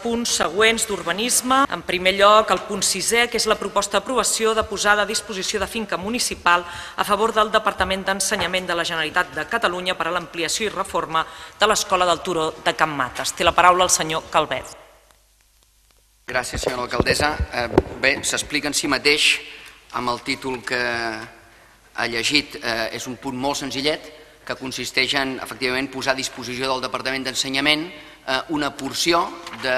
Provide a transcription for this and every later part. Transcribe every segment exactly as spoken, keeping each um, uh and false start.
punts següents d'urbanisme. En primer lloc, el punt sisè, que és la proposta d'aprovació de posada a disposició de finca municipal a favor del Departament d'Ensenyament de la Generalitat de Catalunya per a l'ampliació i reforma de l'Escola del Turó de Can Mates. Té la paraula el senyor Calvet. Gràcies, senyora alcaldessa. Bé, s'explica en si mateix amb el títol que ha llegit. És un punt molt senzillet que consisteix en, efectivament, posar a disposició del Departament d'Ensenyament una porció de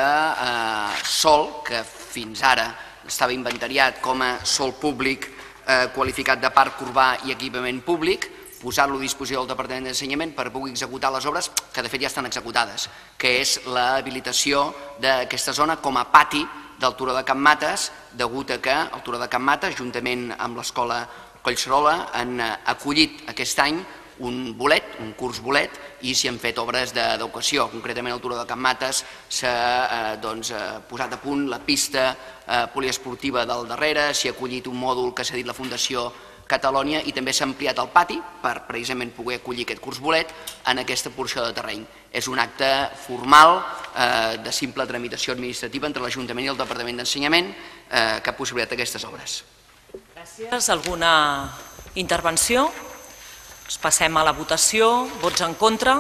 sòl que fins ara estava inventariat com a sòl públic qualificat de parc urbà i equipament públic, posar-lo a disposició del Departament d'Ensenyament per poder executar les obres que de fet ja estan executades, que és l'habilitació d'aquesta zona com a pati del Turó de Can Mates, degut a que el Turó de Can Mates, juntament amb l'Escola Collserola, han acollit aquest any un bolet, un curs bolet, i s'hi han fet obres d'educació. Concretament al Turó de Can Mates s'ha posat a punt la pista poliesportiva del darrere, s'hi ha acollit un mòdul que s'ha dit la Fundació Catalònia i també s'ha ampliat el pati per precisament poder acollir aquest curs bolet en aquesta porció de terreny. És un acte formal de simple tramitació administrativa entre l'Ajuntament i el Departament d'Ensenyament que ha possibilitat aquestes obres. Gràcies. Alguna intervenció? Passem a la votació. Vots en contra?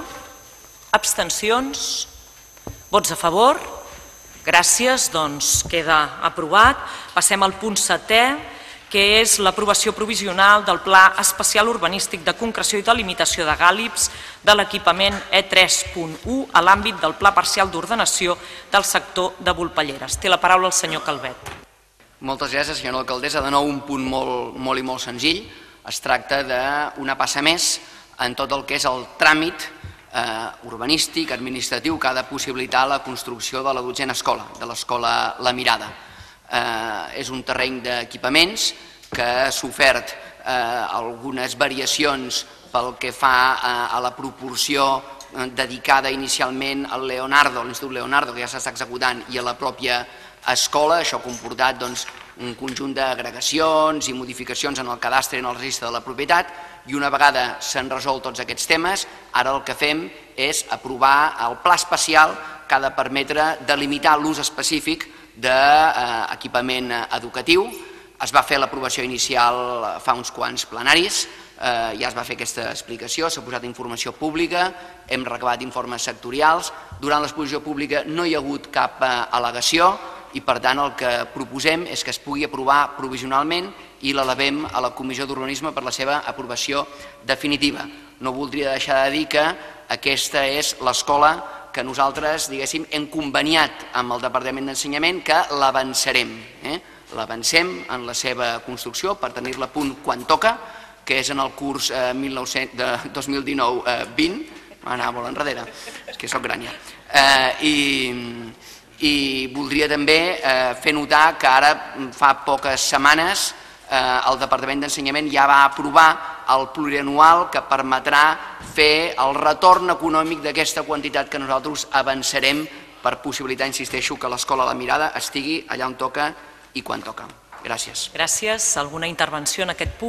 Abstencions? Vots a favor? Gràcies, doncs queda aprovat. Passem al punt setè, que és l'aprovació provisional del Pla Especial Urbanístic de Concreció i Delimitació de Gàlibs de l'equipament E tres punt u a l'àmbit del Pla Parcial d'Ordenació del sector de Volpelleres. Té la paraula el senyor Calvet. Moltes gràcies, senyora alcaldessa. De nou, un punt molt i molt senzill. Es tracta d'una passa més en tot el que és el tràmit urbanístic, administratiu, que ha de possibilitar la construcció de la dotzena escola, de l'escola La Mirada. És un terreny d'equipaments que ha sofert algunes variacions pel que fa a la proporció dedicada inicialment al Leonardo, a l'Institut Leonardo, que ja s'està executant, i a la pròpia escola. Això ha comportat un conjunt d'agregacions i modificacions en el cadastre i en el registre de la propietat, i una vegada s'han resolt tots aquests temes, ara el que fem és aprovar el pla especial que ha de permetre delimitar l'ús específic d'equipament educatiu. Es va fer l'aprovació inicial fa uns quants plenaris, ja es va fer aquesta explicació, s'ha posat informació pública, hem recabat informes sectorials. Durant l'exposició pública no hi ha hagut cap al·legació i, per tant, el que proposem és que es pugui aprovar provisionalment i l'elevem a la Comissió d'Urbanisme per la seva aprovació definitiva. No voldria deixar de dir que aquesta és l'escola que nosaltres, diguéssim, hem conveniat amb el Departament d'Ensenyament que l'avançarem. L'avancem en la seva construcció per tenir-la a punt quan toca, que és en el curs dos mil dinou vint. M'anava molt enrere, és que soc gran ja. I voldria també fer notar que ara, fa poques setmanes, el Departament d'Ensenyament ja va aprovar el plurianual que permetrà fer el retorn econòmic d'aquesta quantitat que nosaltres avançarem per possibilitar, insisteixo, que l'escola La Mirada estigui allà on toca i quan toca. Gràcies. Gràcies. Alguna intervenció en aquest punt?